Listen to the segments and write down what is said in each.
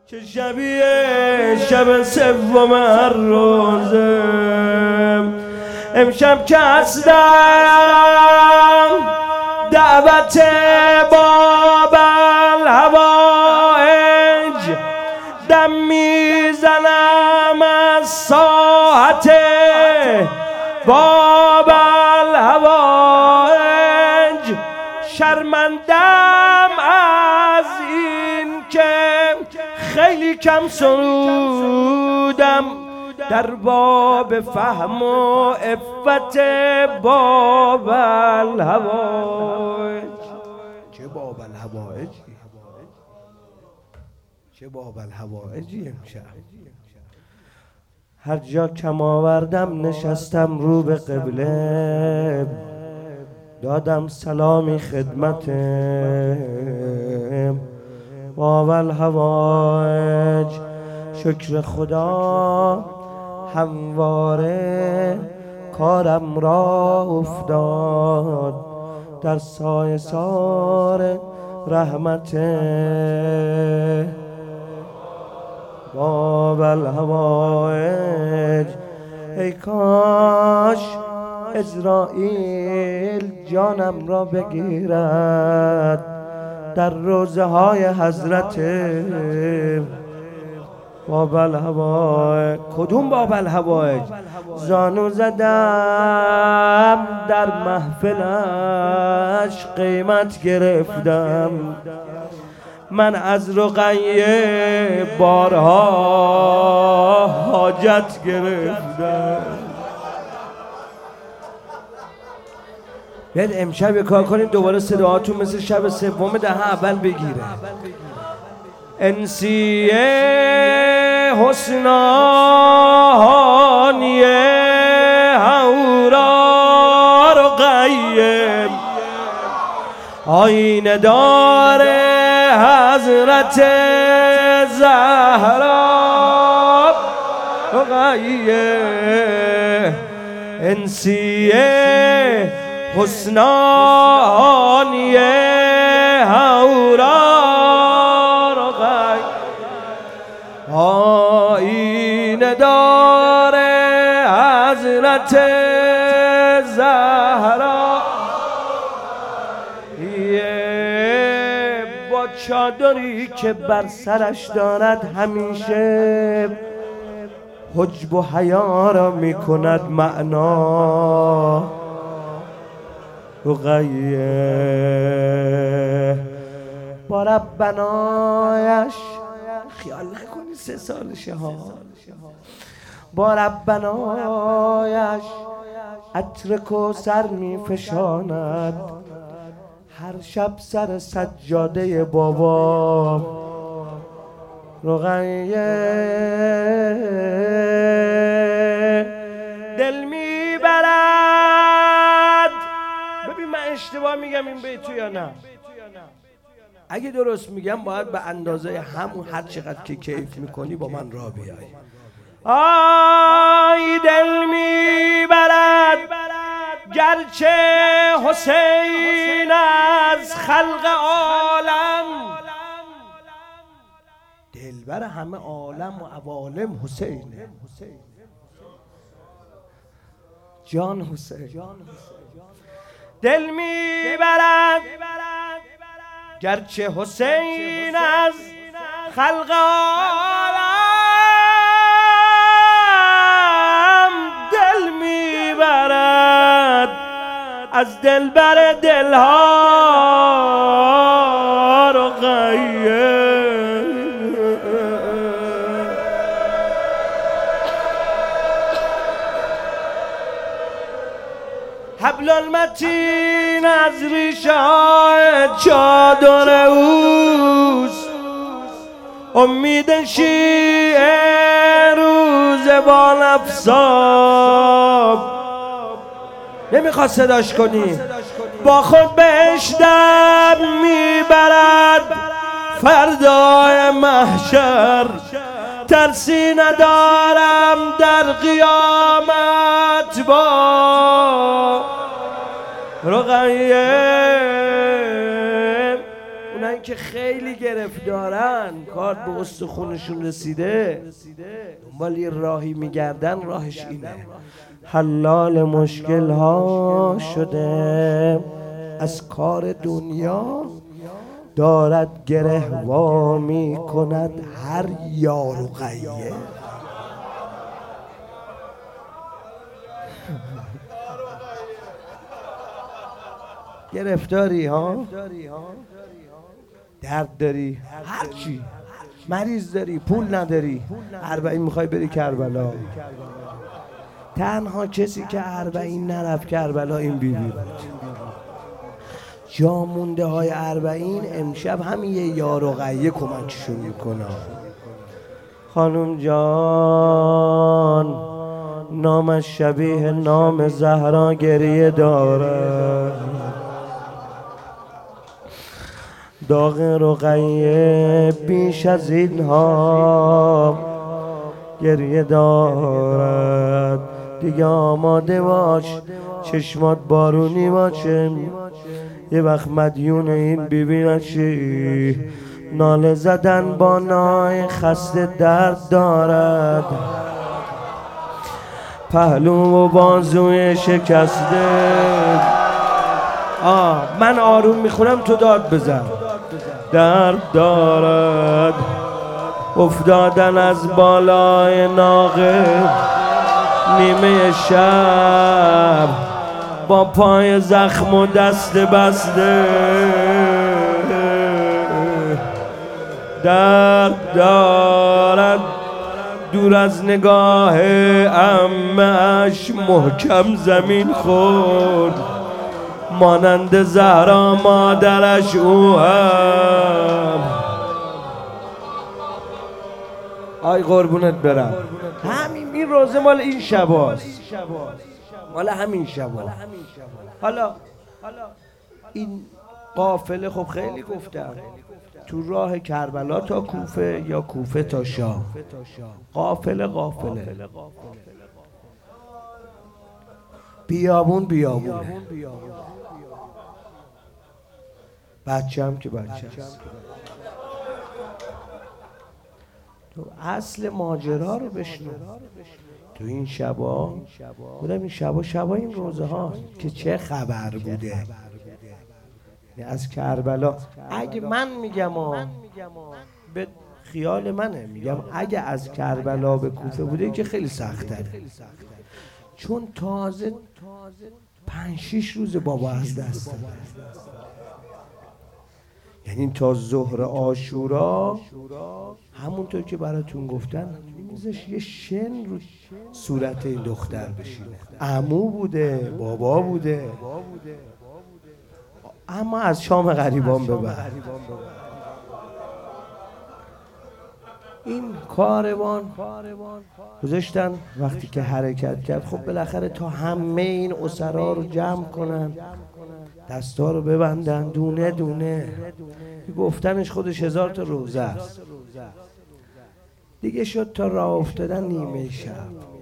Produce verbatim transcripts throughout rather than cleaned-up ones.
چه شبیه شب سوم هر روزه امشب که هستم دعوت باب الهوایج دم میزنم از ساحت باب الهوایج شرمندم از این که خیلی کم سرودم در باب فهم و عفت باب الهوایج. چه باب الهوایج؟ چه باب الهوایجی امشب؟ هر جا کم آوردم نشستم رو به قبله دادم سلامی خدمت باب الهوایج. شکر خدا همواره کارم را افتاد در سایه سار رحمت باب الهوایج. ای کاش عزرائیل جانم را بگیرد در روزه های حضرت باب الهوایج. کدوم باب الهوایج؟ زانو زدم در محفلش قیمت گرفتم من از رقیه بارها حاجت گرفتم. بیاید امشب یه کار کنید دوباره صداهاتون مثل شب سوم دهه اول بگیره. انسیه حسنانیه هورا رقیه آینه دار حضرت زهرا رقیه انسیه حسنانیه هورا آینه دار حضرت زهرا یه با چادری که بر سرش دارد همیشه حجب و حیا را می کند معنا رقیه با ربنایش خیال نکنی سه سالشه ها با ربنایش عطر کوثر می فشاند هر شب سر سجاده بابا رقیه دل می برد. ببین من اشتباه میگم این بیتو یا نه؟ اگه درست میگم باید به اندازه همون هر چقدر که کیف میکنی با من را بیای. آی دل میبرد گرچه حسین از خلق عالم دلبر همه عالم و عوالم حسینه جان حسین دل میبرد گرچه حسین از خلق عالم دل میبرد از دلبر دلها رقیه حبل المتین از ریشه های چادر اوست امید شیعه روز بال افساب نمیخواد صداش کنی با خود بهش دم میبرد فردای محشر ترسی ندارم در قیامت با رقیه. اونایی اونایی که خیلی گرفتارن، کار به استخونشون رسیده، دنبال یه راهی میگردن، راهش اینه: حلال مشکل ها شده از کار دنیا، دارد گره وا می کند هر یار و غیه. گرفتاری ها، درد داری، هر چی، مریض داری، پول نداری، اربعین میخوای بری کربلا. تنها کسی که اربعین نرفت کربلا این بیبی بود. جا مونده های اربعین امشب همین یه یار و غیه کمکشون میکنه. خانم جان نامش شبیه نام زهرا گریه داره، داغ رقیه بیش از اینها گریه دارد. دیگه آماده باش چشمات بارونی باشه، یه وقت مدیون این بیبی نشی. ناله زدن با نای خسته درد دارد، پهلو و بازوی شکسته. آه من آروم میخونم تو داد بزن. درد دارد افتادن از بالای ناقه نیمه شب، با پای زخم و دست بسته. درد دارد دور از نگاه عمه‌اش محکم زمین خورد، مانند زهرا مادرش او هم. آی قربونت برم. همین این روزه مال این شباست، مال همین شبا. حالا این قافله خب خیلی گفتم تو راه کربلا تا کوفه یا کوفه تا شام. قافله قافله بیابون بیابونه. بچه هم که بچه هست. تو اصل ماجرا رو بشنو. تو این شبا بودم، این شبا شبا این روزه ها که چه خبر بوده از کربلا. اگه من میگم به خیال منه، میگم اگه از کربلا به کوفه بوده که خیلی سخت‌تره، چون تازه پنج شیش روز بابا از دست داده. یعنی تا ظهر عاشورا همونطور که براتون گفتن میزش یه شن رو صورت این دختر بشینه. عمو بوده، بابا بوده، اما از شام غریبان ببر. این کاروان گذاشتن وقتی که حرکت کرد، خب بالاخره تا همه این اسرا رو جمع کنن، دستا رو ببندن دونه دونه. گفتنش خودش هزار تا روزه است. دیگه شد تا راه افتادن نیمه شب.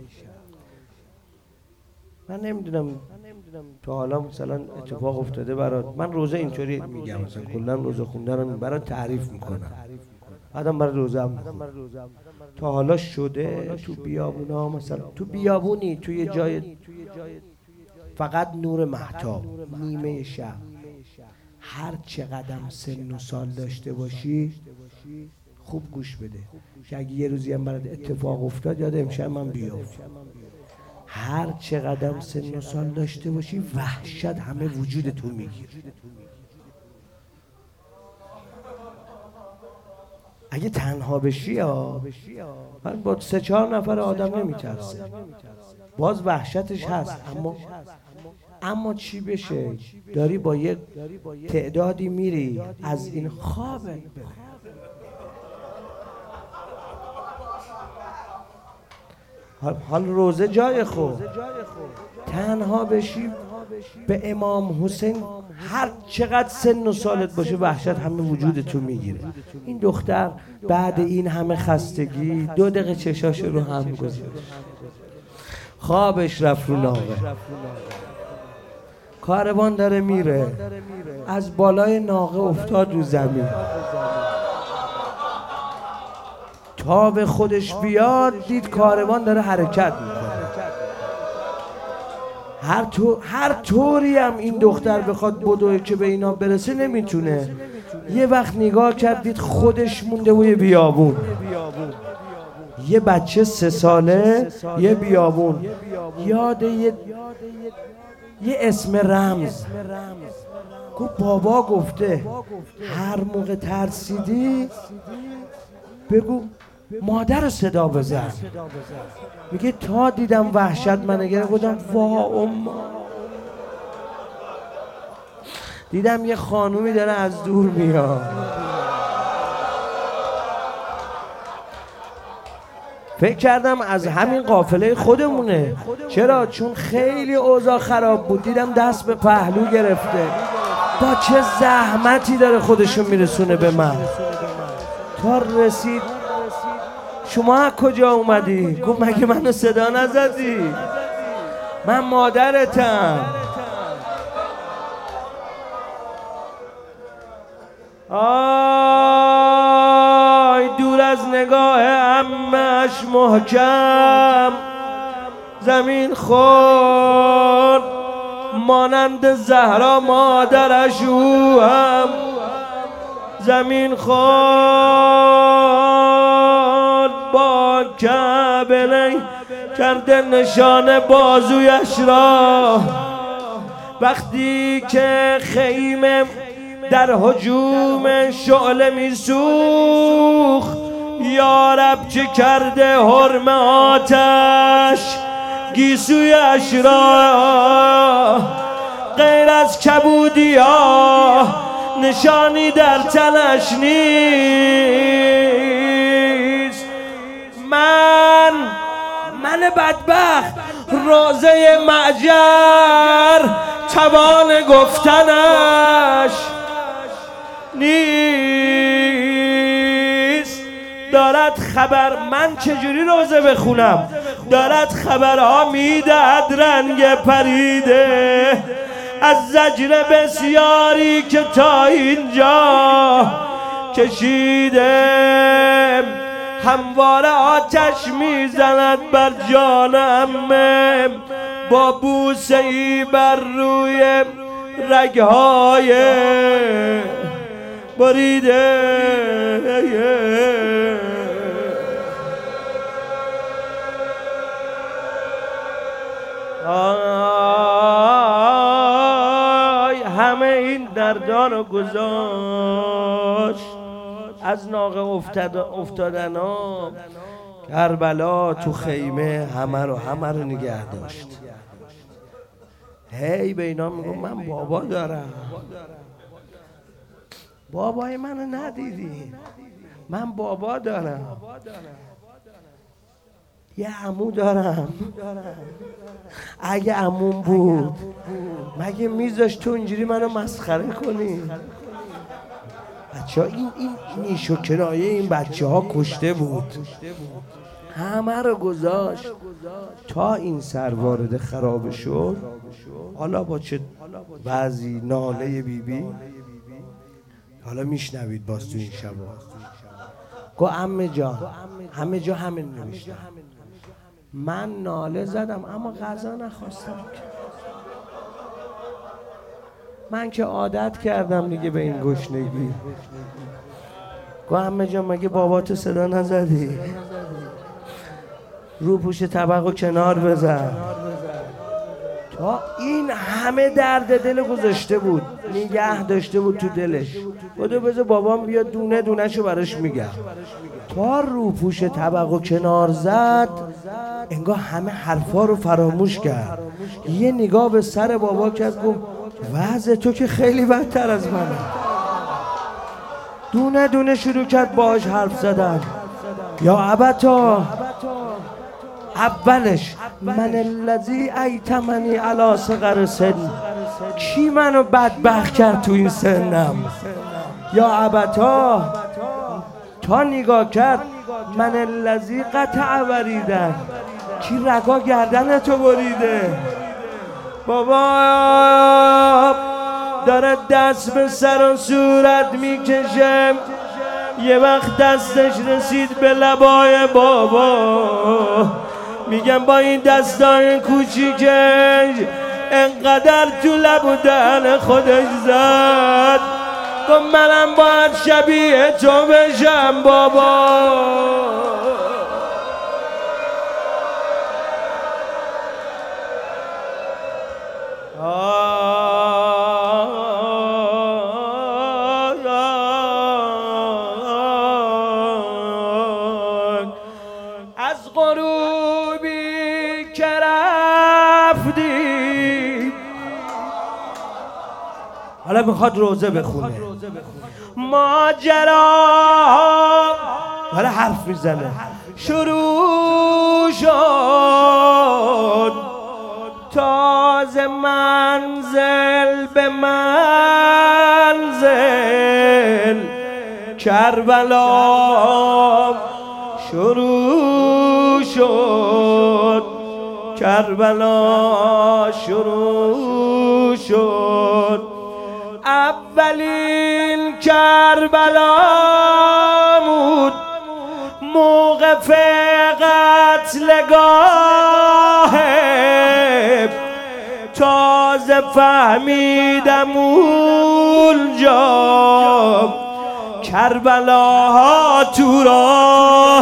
من نمیدونم تا حالا مثلا اتفاق افتاده برات. من روزه اینطوری میگم، مثلا کلا روزه خوندن برات تعریف میکنم، بعدم برای روزه هم تا حالا شده تو بیابونا، مثلا تو بیابونی توی جای فقط نور مهتاب نیمه شب، هر چقدر سن و سال داشته باشی خوب گوش بده که اگه یه روزی هم برات اتفاق افتاد یاد امشب من بیافت. هر چقدر سن و سال داشته باشی وحشت همه وجود تو میگیره. اگه تنها بشی ها، من با سه چهار نفر آدم نمیترسه، باز وحشتش هست، اما اما چی بشه داری با یک تعدادی میری از این خوابت بره. حال, حال روزه جای خود تنها بشی به امام حسین هر چقدر سن و سالت باشه وحشت همه وجودتو میگیره. این دختر بعد این همه خستگی دو دقیقه چشاش رو هم گذاشت، خوابش رفت رو ناقه. کاروان داره میره، از بالای ناقه افتاد رو زمین. تا به خودش بیاد دید کاروان داره حرکت میکنه. هر, تو، هر طوری هم این دختر بخواد بدوه که به اینا برسه نمیتونه. یه وقت نگاه کرد دید خودش مونده و یه بیابون، یه بچه سه ساله یه بیابون. یاد یه, یه اسم رمز گفت بابا گفته هر موقع ترسیدی بگو مادر رو صدا بزن. میگه تا دیدم وحشت منو گرفت گفتم وا اما، دیدم یه خانومی داره از دور میاد. فکر کردم از همین قافله خودمونه. چرا؟ چون خیلی اوضاع خراب بود. دیدم دست به پهلو گرفته، با چه زحمتی داره خودشو میرسونه به من. تا رسید شما از کجا اومدی؟ گفت مگه منو صدا نزدی؟ من مادرتم. آی دور از نگاه عمش محکم زمین خورد، مانند زهرا مادرش او هم زمین خورد. با کعبه کرده نشان بازویش را، وقتی که خیمه در هجوم شعله میسوخت. یارب چه کرده حرم آتش گیسویش را، غیر از کبودی ها نشانی در تنش نیست. من من بدبخت روزه معجر توان گفتنش نیست. دارد خبر من چجوری روزه بخونم؟ دارد خبرها میدهد رنگ پریده از زجر بسیاری که تا اینجا کشیده. همواره آتش میزند بر جان عمه با بوسه ای بر روی رگهای بریده. آی همه این دردان رو گذاشت، از ناقه افتاد افتادن ها کربلا تو خیمه همه رو همه رو نگه داشت. هی به اینا میگم من بابا دارم. بابای منو ندیدی؟ من بابا دارم، یه عمو دارم. اگه عموم بود مگه میذاشت تو اینجوری منو مسخره کنی؟ بچه ها این این نیش و کنایه این بچه ها کشته بود، همه رو گذاشت تا این سر وارد خرابه شد. حالا با چه بعضی ناله بی بی حالا میشنوید باز تو این شبا. گو عمه جان، همه جا همه نوشتم من ناله زدم اما غذا نخواستم. من که عادت کردم دیگه به این گشنگی. گو عمه جان مگه باباتو صدا نزدی؟ رو پوش طبق و کنار بزن. تا این همه درد دل گذاشته بود، نگه داشته بود تو دلش. بودو بذار بابام بیاد دونه دونه شو براش میگم. تا رو پوش طبق و کنار زد انگار همه حرفا رو فراموش کرد. یه نگاه به سر بابا کرد گفت وضع تو که خیلی بدتر از منه. دونه دونه شروع کرد باهاش حرف زدن. یا ابتا، اولش من الذی ایتمنی علی صغر سن، کی منو بدبخت کرد تو این سنم؟ یا ابتا، تا نگاه کرد من الذی قطع وریدن، کی رگا گردن تو بریده؟ بابا داره دست به سر و صورت میکشه، یه وقت دستش رسید به لبای بابا، میگم با این دستای کوچیکش انقدر تو لب و دهن خودش زد، گفت منم باید شبیه تو بشم بابا. از غروبی که رفتی، حالا میخواد روزه بخونه، ماجرا حالا حرف میزنه، شروع شد تازه منزل به منزل، کربلا شروع شد، کربلا شروع شد. اولین کربلا بود موقف قتلگاه، تازه فهمیدم اونجا کربلا تو راه،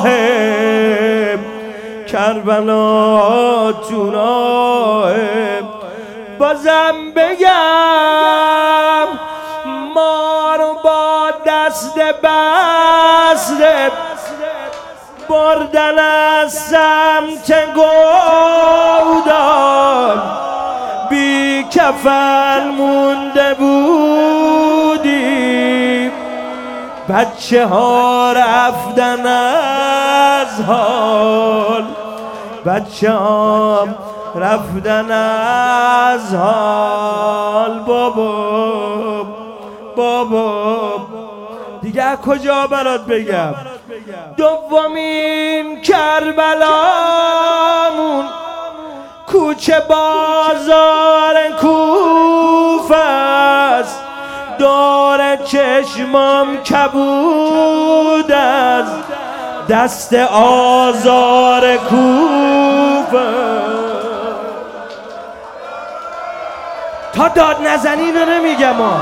کربلا تو راه. بازم بگم ما رو با دست بسته بردن از سمت گودان، بی کفن مونده بودیم، بچه ها رفتن از حال، بچه ها رفتن از حال. بابا بابا دیگه از کجا برات بگم؟ دومین کربلامون کوچه بازار کوفه است، دور چشمام کبود از دست آزار کوفه. تا داد نزنی اینو نمیگم ها.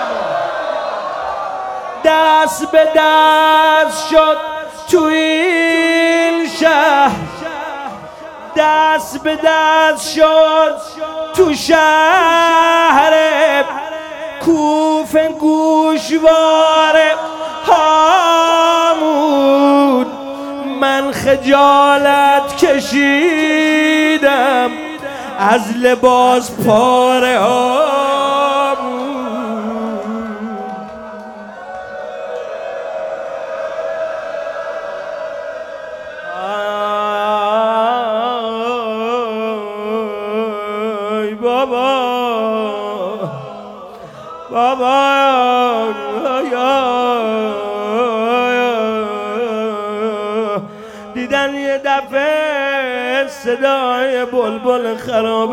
دست به دست شد تو این شهر، دست به دست شد تو شهر کوفه، گوشوار هامون. من خجالت کشیدم از لباس پاره هامون. آی بابا بابا دیدن یه دفعه صدای بلبل خراب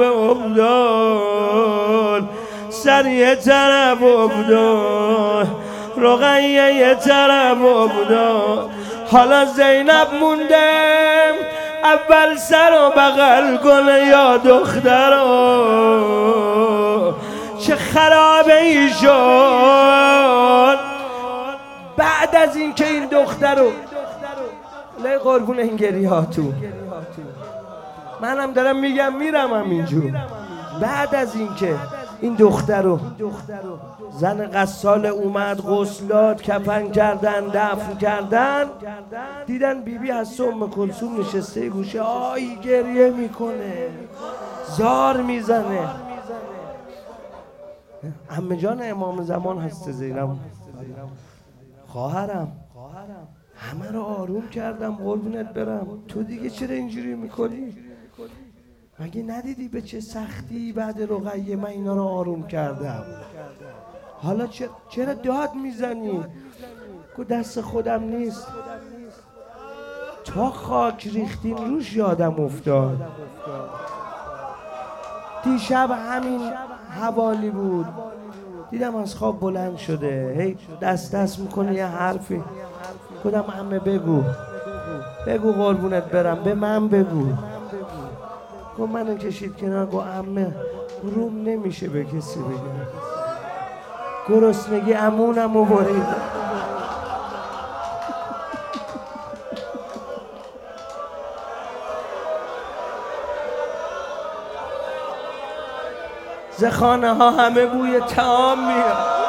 افتاد، سر یه طرف افتاد، رقیه یه طرف افتاد، حالا زینب مونده اول سر و بغل کنه یا دخترو. چه خرابه ای شد بعد از این که این دخترو لی قربون این گریهاتون، منم دارم میگم میرم همینجور. بعد از این که این دخترو زن غسال اومد غسلات کفن کردن دفن کردن، دیدن بیبی از ام کلثوم نشسته گوشه آی گریه میکنه، زار میزنه. عمه جان امام زمان هست زینب، خواهرم همه رو آروم کردم قربونت برم، تو دیگه چرا اینجوری میکنی؟ مگه ندیدی به چه سختی بعد رقیه من اینا رو آروم کردم؟ حالا چرا داد میزنی؟ گو دست خودم نیست، تا خاک ریختین روش یادم افتاد. دیشب همین حوالی بود، دیدم از خواب بلند شده، هی دست دست میکنه یه حرفی. گفتم عمه بگو بگو قربونت برم، به من بگو. گفت منو کشید کنار، گفت عمه روم نمیشه به کسی بگم، گرسنگی عمونمو برید. ز خانه ها همه بوی طعام میاد.